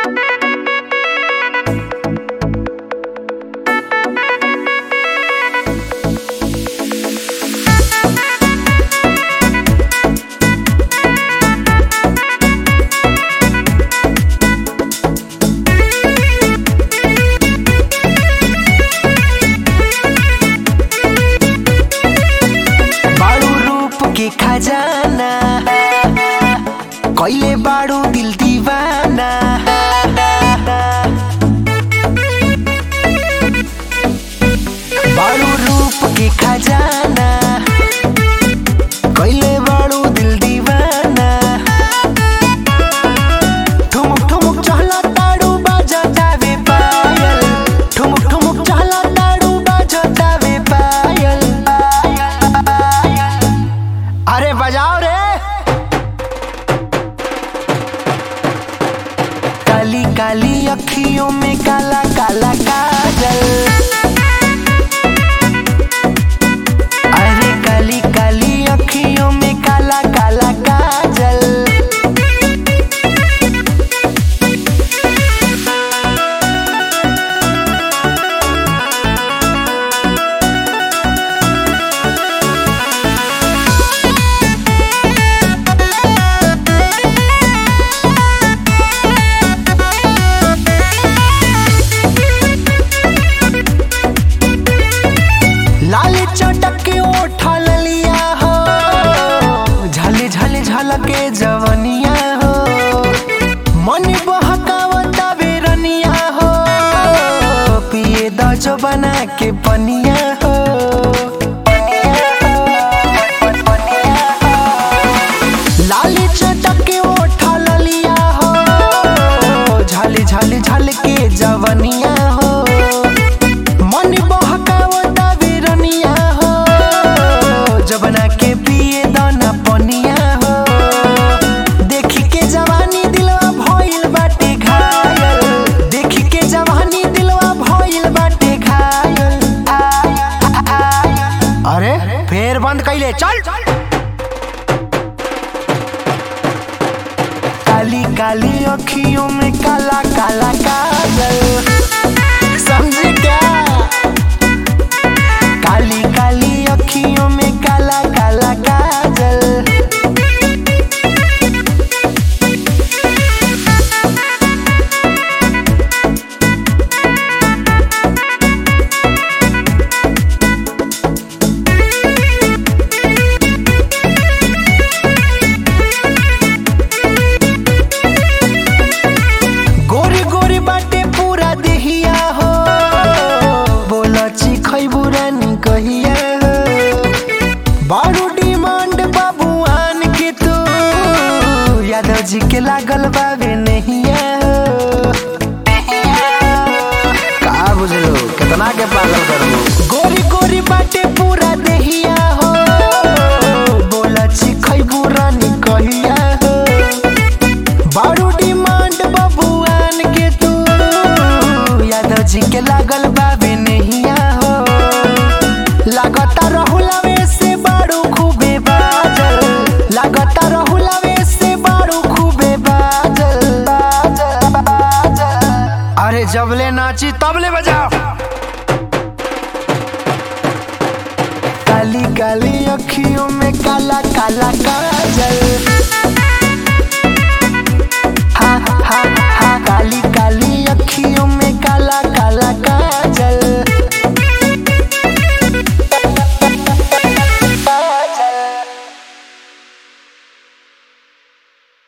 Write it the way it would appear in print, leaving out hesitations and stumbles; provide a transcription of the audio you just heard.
खजाना कइले बाड़ू दिल दीवाना। बाड़ू रूप के खजाना कइले बाड़ू दिल दीवाना। ठुमुक ठुमुक चहला ताड़ू बजतावे पायल, ठुमुक ठुमुक चहला ताड़ू बजतावे पायल। अरे बजाओ रे। काली काली अखियों में काला काला काजल, अरे काली काली अखियों में काला काला काजल। लाली चटक के ओठा लिया हो, झले झले झलके जवनिया हो। मन बहकावता बेरनिया हो, पिए द जो बना के पनिया हो। लाली चटक के ओठा लिया हो, झले झले झलके जवनिया हो। मन बहकावता बना के पिए दाना पनिया हो। देखी के जवानी दिलवा भइल बाटे घायल, देखी के जवानी दिलवा भइल बाटे घायल। अरे फेर बंद कइले चल। काली काली अखियों में काला काला काजल, समझे क्या? काली काली अखियों में काला काला काजल। गोरी गोरी बाटे पूरा देहिया हो, बोला चिखैबू रानी कहिया हो। बारू डिमांड बाबूआन के तू, यादव जी के लागल बाबे नहिया हो। का बुझलो कितना के पागल करबो। गोरी गोरी बाटे पूरा देहिया हो, बोला चिखैबू रानी कहिया हो। बारू डिमांड बाबूआन के तू, यादव जी के लागल बाबे नहिया हो। लागता रहुलवे से बारू खूबे बाजल, लागता रहुलवे से बारू खूबे बाजल। अरे जबले नाची तबले बजाओ। काली काली अखियों में काला काला काजल।